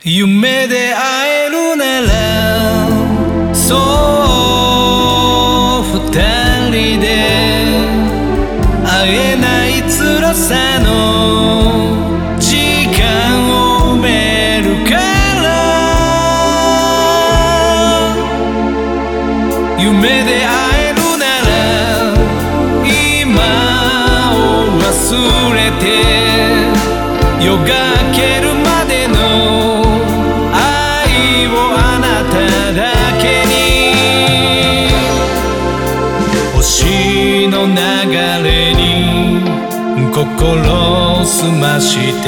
夢で会えるならそう二人で会えない辛さの時間を埋めるから夢で会えるなら今を忘れて夜が明けるまでの星の流れに心澄まして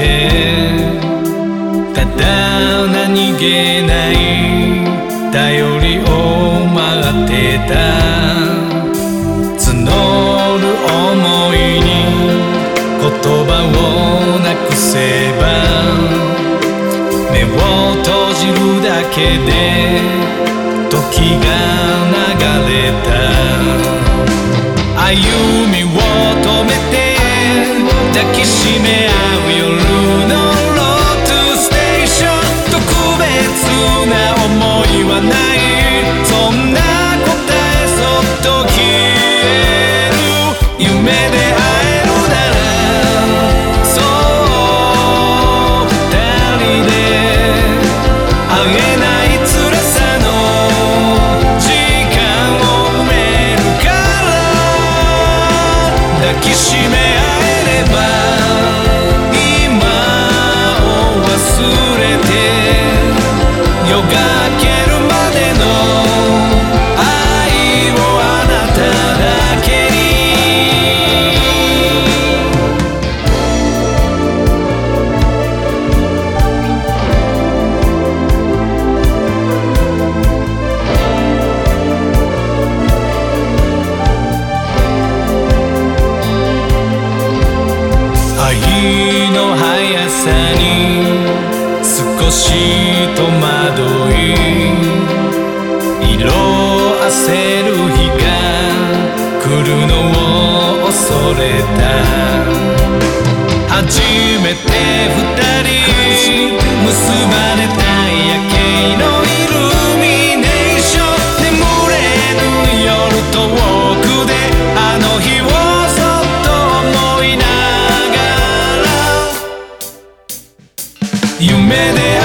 ただ何気ない頼りを待ってた募る想いに言葉をなくせば目を閉じるだけで時が流れた歩みを止めて抱きしめ合う夜のロードステーション特別な思いはないそんな答えそっと消える夢で会えるならそう二人で会えない辛さの時間を埋める抱きしめ合えれば今を忘れて夜が明けるまでの愛をあなただけに愛の速さに少し戸惑い色あせる日が来るのを恐れた初めて二人結ばれた夜景のイルミネーション眠れぬ夜遠くであの日をそっと思いながら夢で